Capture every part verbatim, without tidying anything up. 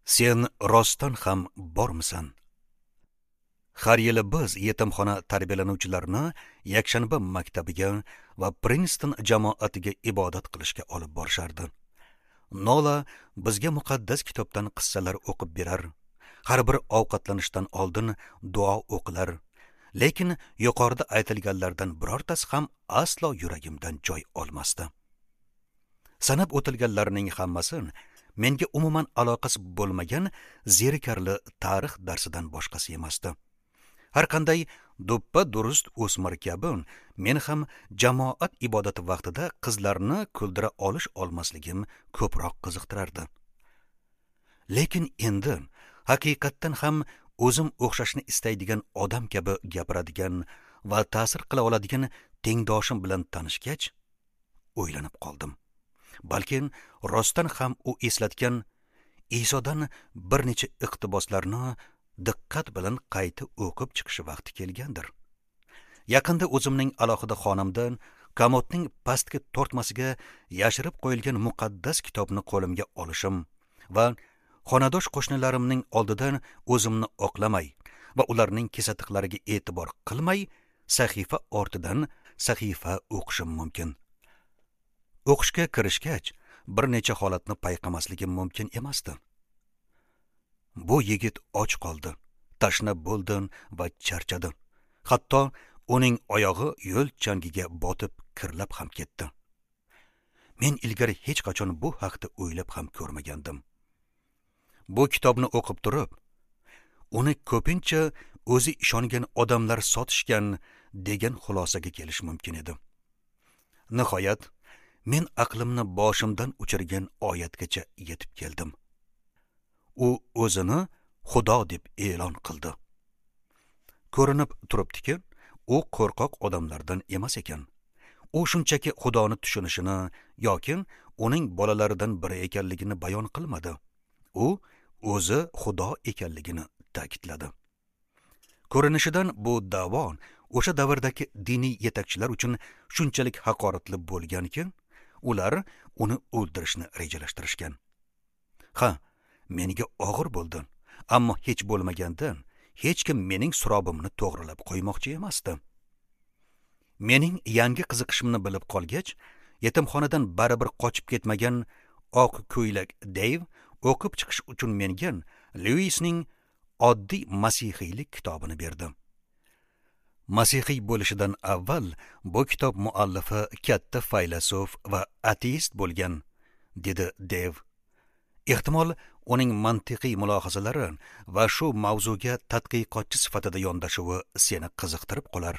Sen rostdan ham bormisan? Har yili biz yetimxona tarbiyalanuvchilarini yakshanba maktabiga va Princeton jamoatiga ibodat qilishga olib borishardi. Nola bizga muqaddas kitobdan qissalar o'qib berar, har bir ovqatlanishdan oldin duo o'qilar. Lekin yuqorida aytilganlardan birortasi ham aslo yuragimdan joy olmasdi. Sanab o'tilganlarning hammasi menga umuman aloqasi bo'lmagan zerikarli tarix darsidan boshqasi emasdi. Har qanday do'ppa durust o'smir kabi men ham jamoat ibodati vaqtida qizlarni kuldira olish olmasligim ko'proq qiziqtirardi. Lekin endi haqiqatdan ham o'zim o'xshashni istaydigan odam kabi gapiradigan va ta'sir qila oladigan tengdoshim bilan tanishgach, o'ylanib qoldim. Balki rostdan ham u eslatgan Isodan bir necha iqtiboslarni diqqat bilan qayta o'qib chiqish vaqti kelgandir. Yaqinda o'zimning alohida xonamdan komodning pastki tortmasiga yashirib qo'yilgan muqaddas kitobni qo'limga olishim va xonadosh qo'shnilarimning oldidan o'zimni oqlamay va ularning kesatiqlariga e'tibor qilmay sahifa ortidan sahifa o'qishim mumkin. O'qishga kirishgach, bir necha holatni payqamasligim mumkin emasdi. Bu yigit och qoldi, tashna bo'ldi va charchadi. Hatto uning oyog'i yo'l changiga botib kirlab ham ketdi. Men ilgari hech qachon bu haqda o'ylab ham ko'rmagandim. Bu kitobni o'qib turib, uni ko'pincha o'zi ishongan odamlar sotishgan degan xulosaga kelish mumkin edi. Nihoyat men aqlimni boshimdan uchirgan oyatgacha yetib keldim. U o'zini Xudo deb e'lon qildi. Ko'rinib turibdiki, u qo'rqoq odamlardan emas ekan. U shunchaki Xudoni tushunishini yoki uning bolalaridan biri ekanligini bayon qilmadi. U o'zi Xudo ekanligini ta'kidladi. Ko'rinishidan bu da'vo o'sha davrdagi diniy yetakchilar uchun shunchalik haqoratli bo'lganki, ular uni o'ldirishni rejalashtirishgan. Ha, menga og'ir bo'ldi, ammo hech bo'lmagandan hech kim mening surobimni to'g'rilab qo'ymoqchi emasdi. Mening yangi qiziqishimni bilib qolgach, yetimxonadan baribir qochib ketmagan oq ko'ylak Dave o'qib chiqish uchun menga Lewisning oddiy masihiylik kitobini berdi. Masihiy bo'lishidan avval bu kitob muallifi katta faylasuf va ateist bo'lgan, dedi Dev. Ehtimol uning mantiqiy mulohazalari va shu mavzuga tadqiqotchi sifatida yondashuvi seni qiziqtirib qolar.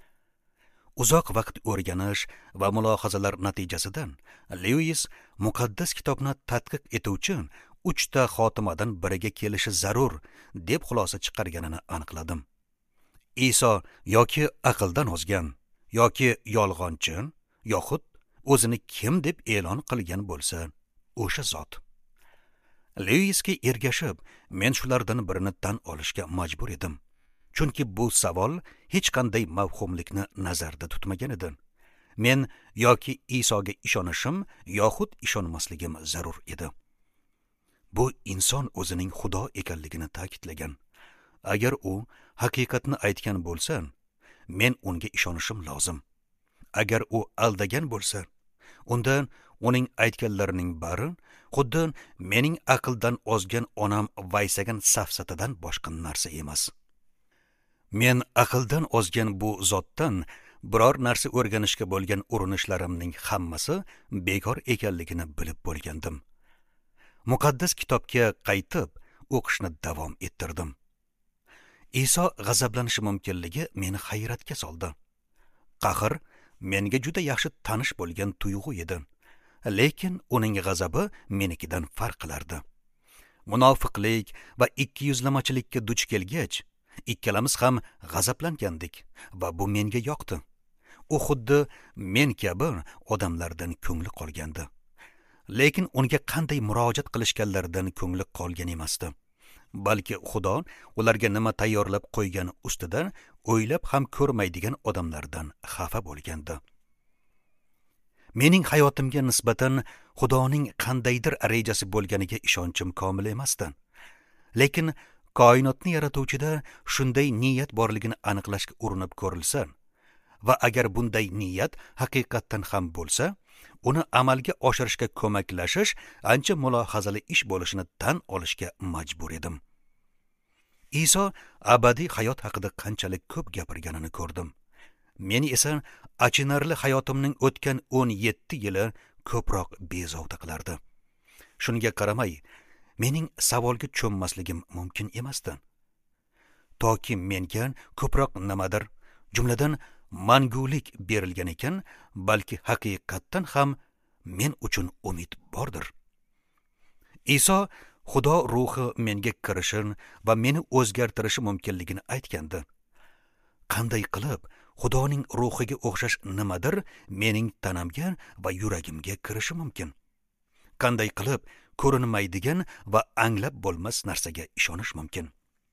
Uzoq vaqt o'rganish va mulohazalar natijasidan Lewis muqaddas kitobni tadqiq etuvchi uchta xotimadan biriga kelishi zarur deb xulosa chiqarganini aniqladim. Iso yoki aqldan ozgan, yoki yolg'onchi, yoxud o'zini kim deb e'lon qilgan bo'lsa, o'sha zot. Lewisga ergashib, men shulardan birini tan olishga majbur edim. Chunki bu savol hech qanday mavhumlikni nazarda tutmagan edi. Men yoki Isoga ishonishim, yoxud ishonmasligim zarur edi. Bu inson o'zining Xudo ekanligini ta'kidlagan. Agar u haqiqatni aytgan bo'lsa, men unga ishonishim lozim. Agar u aldagan bo'lsa, unda uning aytganlarining bari xuddi mening aqldan ozgan onam vaysagan safsatadan boshqa narsa emas. Men aqldan ozgan bu zotdan biror narsa o'rganishga bo'lgan urinishlarimning hammasi bekor ekanligini bilib bo'lgandim. Muqaddas kitobga qaytib o'qishni davom ettirdim. Iso g'azablanishi mumkinligi meni hayratga soldi. Qahr menga juda yaxshi tanish bo'lgan tuyg'u edi, lekin uning g'azabi menikidan farq qilardi. Munofiqlik va ikkiyuzlamachilikka duch kelgach, ikkalamiz ham g'azablangandik va bu menga yoqdi. U xuddi men kabi odamlardan ko'ngli qolgandi. Lekin unga qanday murojaat qilishganlaridan ko'ngli qolgan emasdi. Balki Xudo ularga nima tayyorlab qo'ygan ustidan o'ylab ham ko'rmaydigan odamlardan xafa bo'lgandi. Mening hayotimga nisbatan Xudoning qandaydir rejasi bo'lganiga ishonchim komil emasdi. lekin koinotni yaratuvchida shunday niyat borligini aniqlashga urinib ko'rilsa va agar bunday niyat haqiqatdan ham bo'lsa, uni amalga oshirishga ko'maklashish ancha mulohazali ish bo'lishini tan olishga majbur edim. Iso abadiy hayot haqida qanchalik ko'p gapirganini ko'rdim. Meni esa achinarli hayotimning o'tgan o'n yetti yili ko'proq bezovta qilardi. Shunga qaramay, mening savolga cho'mmasligim mumkin emasdi. Toki menga ko'proq nimadir, jumladan mangulik berilgan ekan, balki haqiqatdan ham men uchun umid bordir. Iso Xudo ruhi menga kirishin va meni o'zgartirishi mumkinligini aytgandi. Qanday qilib Xudoning ruhiga o'xshash nimadir mening tanamga va yuragimga kirishi mumkin? Qanday qilib ko'rinmaydigan va anglab bo'lmas narsaga ishonish mumkin?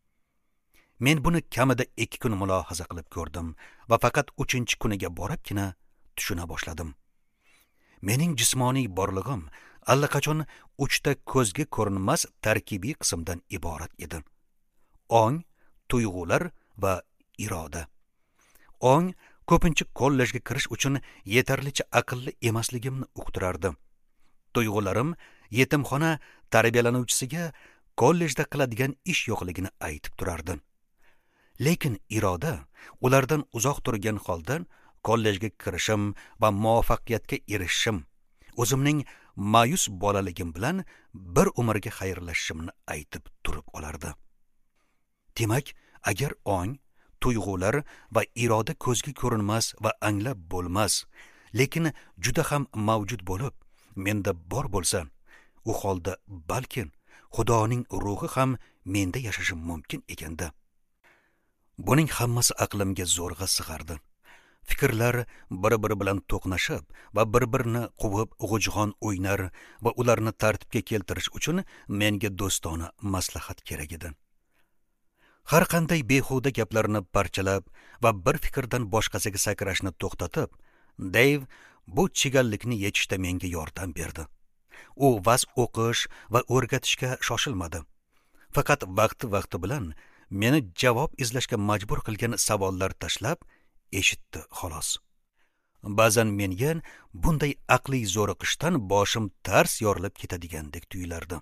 Men buni kamida ikki kun mulohaza qilib ko'rdim va faqat uchinchi kuniga boribgina tushuna boshladim. Mening jismoniy borlig'im allaqachon uchta ko'zga ko'rinmas tarkibiy qismdan iborat edi. Ong, tuyg'ular va iroda. Ong ko'pincha kollejga kirish uchun yetarlicha aqlli emasligimni uqtirardi. Tuyg'ularim yetimxona tarbiyalanuvchisiga kollejda qiladigan ish yo'qligini aytib turardi. Lekin iroda ulardan uzoq turgan holda kollejga kirishim va muvaffaqiyatga erishishim, o'zimning ma'yus bolaligim bilan bir umrga xayrlashishimni aytib turib olardi. Demak, agar ong, tuyg'ular va iroda ko'zga ko'rinmas va anglab bo'lmas, lekin juda ham mavjud bo'lib, menda bor bo'lsa, u holda balki Xudoning ruhi ham menda yashashi mumkin ekanda. Buning hammasi aqlimga zo'rg'a sig'ardi. Fikrlar bir-biri bilan to'qnashib va bir-birini quvib g'ujg'on o'ynar va ularni tartibga keltirish uchun menga do'stona maslahat kerak edi. Har qanday behuda gaplarni parchalab va bir fikrdan boshqasiga sakrashni to'xtatib, Dave bu chigallikni yechishda menga yordam berdi. U vaz o'qish va o'rgatishga shoshilmadi. Faqat vaqti-vaqti bilan meni javob izlashga majbur qilgan savollar tashlab eshitdi xolos. Ba'zan menga bunday aqliy zo'riqishdan boshim tars yorilib ketadigandek tuyulardi.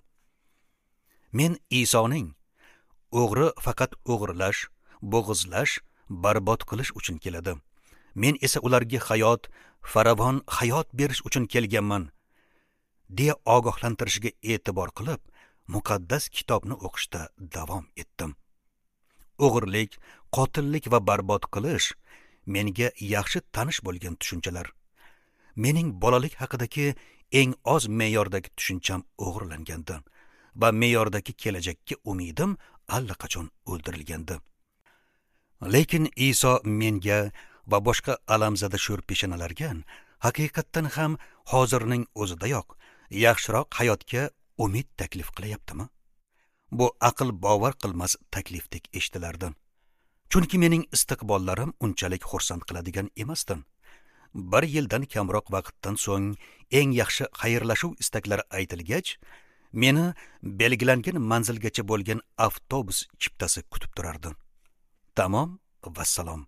Men Isoning o'g'ri faqat o'g'irlash, bo'g'izlash, barbod qilish uchun keladi. Men esa ularga hayot, farovon hayot berish uchun kelganman, deya ogohlantirishiga e'tibor qilib, muqaddas kitobni o'qishda davom etdim. O'g'irlik, qotillik va barbod qilish menga yaxshi tanish bo'lgan tushunchalar. Mening bolalik haqidagi eng oz me'yordagi tushuncham o'g'irlangandi va me'yordagi kelajakka umidim allaqachon o'ldirilgandi. Lekin Iso menga va boshqa alamzada sho'rpeshanalarga haqiqatdan ham hozirning o'zidayoq yaxshiroq hayotga umid taklif qilyaptimi? Bu aql bovar qilmas taklifdek eshitilardi. Chunki mening istiqbollarim unchalik xursand qiladigan emasdi. Bir yildan kamroq vaqtdan so'ng eng yaxshi xayrlashuv istaklari aytilgach, meni belgilangan manzilgacha bo'lgan avtobus chiptasi kutib turardi. Tamom va salom.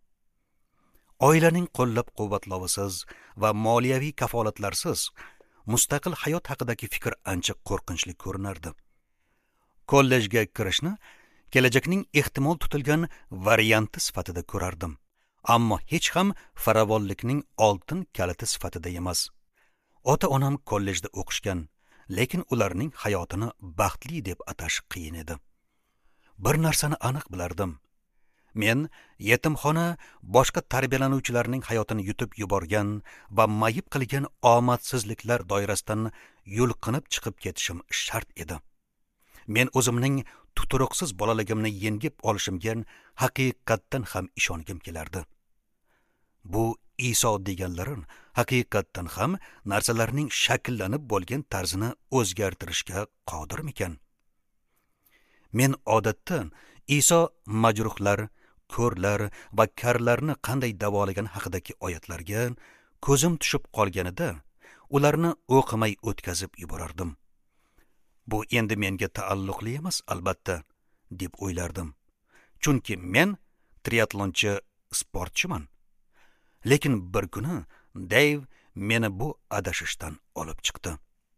Oilaning qo'llab-quvvatlovisiz va moliyaviy kafolatlarsiz mustaqil hayot haqidagi fikr ancha qo'rqinchli ko'rinardi. Kollejga kirishni kelajakning ehtimol tutilgan varianti sifatida ko'rardim, ammo hech ham farovonlikning oltin kaliti sifatida emas. Ota-onam kollejda o'qishgan, lekin ularning hayotini baxtli deb atash qiyin edi. Bir narsani aniq bilardim. Men yetimxona boshqa tarbiyalanuvchilarning hayotini yutib yuborgan va mayib qilgan omadsizliklar doirasidan yulqinib chiqib ketishim shart edi. Men o'zimning tuturuqsiz bolaligimni yengib olishimga haqiqatdan ham ishongim kelardi. Bu Iso deganlarim haqiqatdan ham narsalarning shakllanib bo'lgan tarzini o'zgartirishga qodirmikan? Men odatda Iso majruhlar, ko'rlar va karlarni qanday davolagan haqidagi oyatlarga ko'zim tushib qolganida ularni o'qimay o'tkazib yuborardim. Bu endi menga taalluqli emas, albatta. deb o'ylardim. Chunki men triatlonchi sportchiman. Lekin bir kuni Dave meni bu adashishdan olib chiqdi.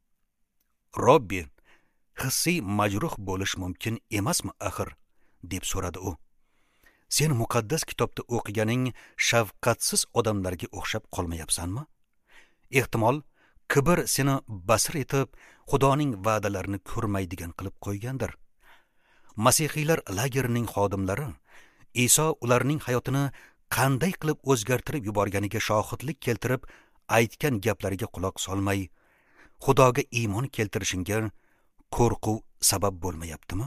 Robbi, hissiy majruh bo'lish mumkin emasmi axir? deb so'radi u. Sen muqaddas kitobda o'qiganing shafqatsiz odamlarga o'xshab qolmayapsanmi? Ehtimol kibr seni basir etib, Xudoning va'dalarini ko'rmaydigan qilib qo'ygandir. Masihiylar lagerining xodimlari Iso ularning hayotini qanday qilib o'zgartirib yuborganiga shohidlik keltirib, aytgan gaplariga quloq solmay, Xudoga iymon keltirishingga qo'rquv sabab bo'lmayaptimi?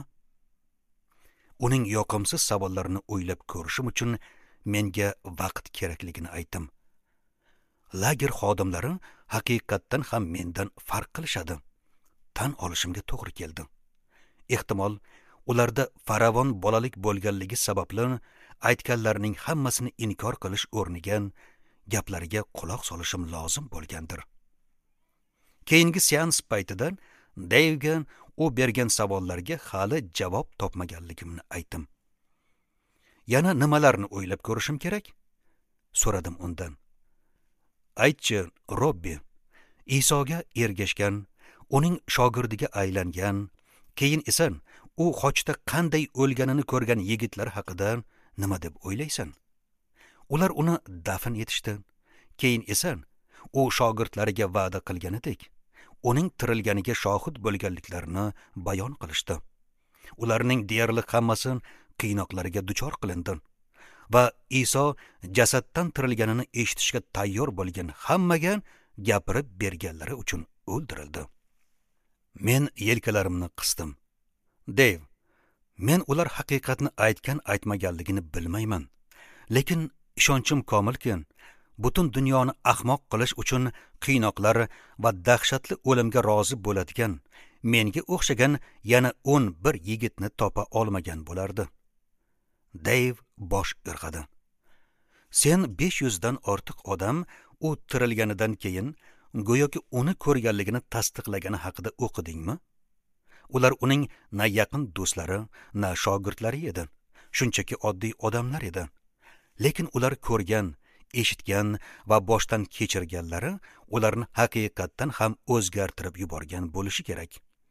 Uning yoqimsiz savollarini o'ylab ko'rishim uchun menga vaqt kerakligini aytdim. Lager xodimlari haqiqatdan ham mendan farq qilishadi. Tan olishimga to'g'ri keldi. Ehtimol ularda faravon bolalik bo'lganligi sababli aytganlarining hammasini inkor qilish o'rniga gaplariga quloq solishim lozim bo'lgandir. Keyingi seans paytida Dave'ga u bergan savollarga hali javob topmaganligimni aytdim. Yana nimalarni o'ylab ko'rishim kerak? So'radim undan. Aytchi, Robbi, Isoga ergashgan, uning shogirdiga aylangan, keyin esa u xochda qanday o'lganini ko'rgan yigitlar haqida nima deb o'ylaysan? Ular uni dafn etishdi. Keyin esa u shogirdlariga va'da qilganidek, uning tirilganiga shohid bo'lganliklarini bayon qilishdi. Ularning deyarli hammasi qiynoqlarga duchor qilindi va Iso jasaddan tirilganini eshitishga tayyor bo'lgan hammaga gapirib berganlari uchun o'ldirildi. Men yelkalarimni qisdim. Dave, men ular haqiqatni aytgan aytmaganligini bilmayman, lekin ishonchim komilki, butun dunyoni ahmoq qilish uchun qiynoqlar va dahshatli o'limga rozi bo'ladigan, menga o'xshagan yana o'n bir yigitni topa olmagan bo'lardi. Dave bosh irg'adi. Sen besh yuz dan ortiq odam u tirilganidan keyin go'yoki uni ko'rganligini tasdiqlagani haqida o'qidingmi? Ular uning na yaqin do'stlari, na shogirdlari edi. Shunchaki oddiy odamlar edi. Lekin ular ko'rgan, eshitgan va boshdan kechirganlari ularni haqiqatdan ham o'zgartirib yuborgan bo'lishi kerak.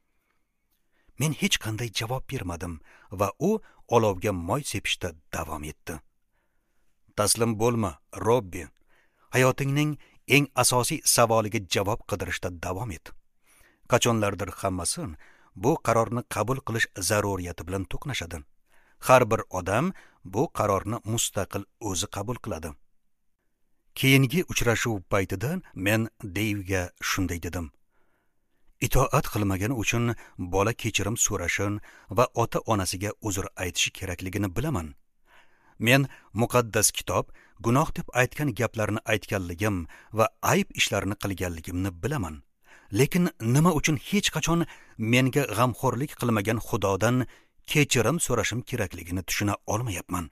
Men hech qanday javob bermadim va u olovga moy sepishda davom etdi. Taslim bo'lma, Robbi. Hayotingning eng asosiy savoliga javob qidirishda davom et. Qachonlardir hammasi bu qarorni qabul qilish zaruriyati bilan to'qnashadi. Har bir odam bu qarorni mustaqil o'zi qabul qiladi. Keyingi uchrashuv paytida men Dave'ga shunday dedim. Itoat qilmagani uchun bola kechirim so'rashin va ota-onasiga uzr aytishi kerakligini bilaman. Men muqaddas kitob gunoh deb aytgan gaplarni aytganligim va ayb ishlarni qilganligimni bilaman. Lekin nima uchun hech qachon menga g'amxo'rlik qilmagan Xudodan kechirim so'rashim kerakligini tushuna olmayapman.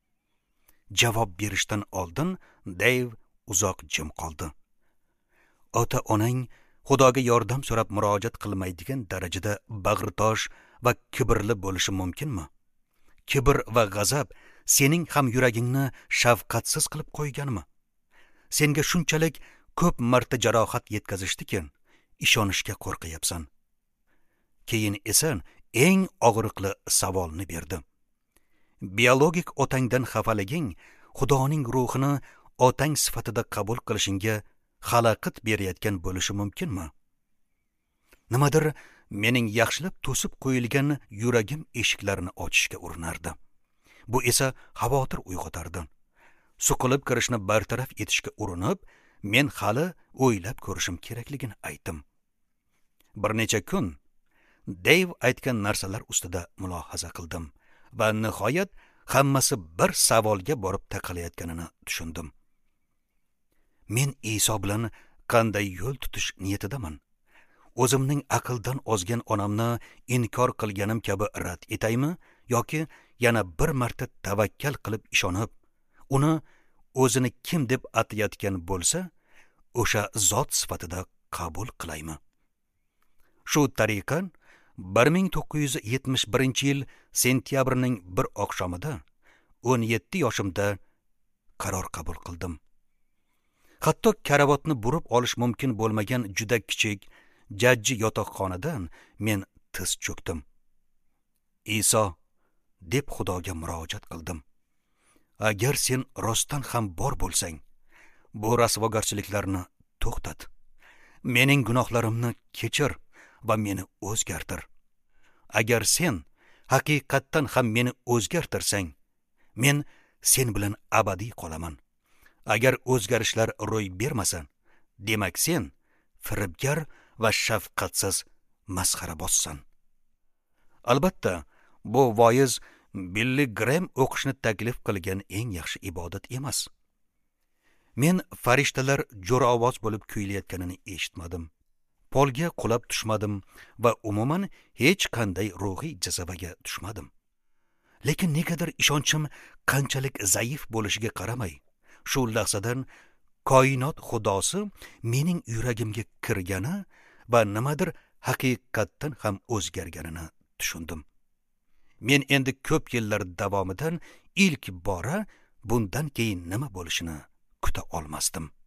Javob berishdan oldin Dave uzoq jim qoldi. Ota-onang Xudoga yordam so'rab murojaat qilmaydigan darajada bag'ritosh va kibrli bo'lishi mumkinmi? Kibr va g'azab sening ham yuragingni shafqatsiz qilib qo'yganmi? Senga shunchalik ko'p marta jarohat yetkazishdi-ki, ishonishga qo'rqyapsan. Keyin esa eng og'riqli savolni berdi. Biologik otangdan xafaliging Xudoning ruhini otang sifatida qabul qilishingga xalaqit berayotgan bo'lishi mumkinmi? Nimadir mening yaxshilab to'sib qo'yilgan yuragim eshiklarini ochishga urinardi. Bu esa xavotir uyg'otardi. Suqilib kirishni bartaraf etishga urinib, men hali o'ylab ko'rishim kerakligini aytdim. Bir necha kun Dave aytgan narsalar ustida mulohaza qildim va nihoyat hammasi bir savolga borib taqalayotganini tushundim. Men Iso bilan qanday yo'l tutish niyatidaman? O'zimning aqldan ozgan onamni inkor qilganim kabi rad etaymi yoki yana bir marta tavakkal qilib ishonib, uni o'zini kim deb atayotgan bo'lsa, o'sha zot sifatida qabul qilaymi? Shu tariqa bir ming to'qqiz yuz yetmish birinchi yil sentyabrning bir oqshomida o'n yetti yoshimda qaror qabul qildim. Hatto karavotni burib olish mumkin bo'lmagan juda kichik, jajji yotoqxonadan men tiz cho'kdim. Iso, deb Xudoga murojaat qildim. Agar sen rostdan ham bor bo'lsang, bu rasvogarchiliklarni to'xtat. Mening gunohlarimni kechir va meni o'zgartir. Agar sen haqiqatdan ham meni o'zgartirsang, men sen bilan abadiy qolaman. Agar o'zgarishlar ro'y bermasa, demak sen firibgar va shafqatsiz masxarabozsan. Albatta, bu voiz Billy Graham o'qishni taklif qilgan eng yaxshi ibodat emas. Men farishtalar jo'raovoz bo'lib kuylayotganini eshitmadim. Polga qulab tushmadim va umuman hech qanday ruhiy jazavaga tushmadim. Lekin negadir ishonchim qanchalik zaif bo'lishiga qaramay, shu lahzadan koinot xudosi mening yuragimga kirgani va nimadir haqiqatdan ham o'zgarganini tushundim. Men endi ko'p yillar davomidan ilk bora bundan keyin nima bo'lishini kuta olmasdim.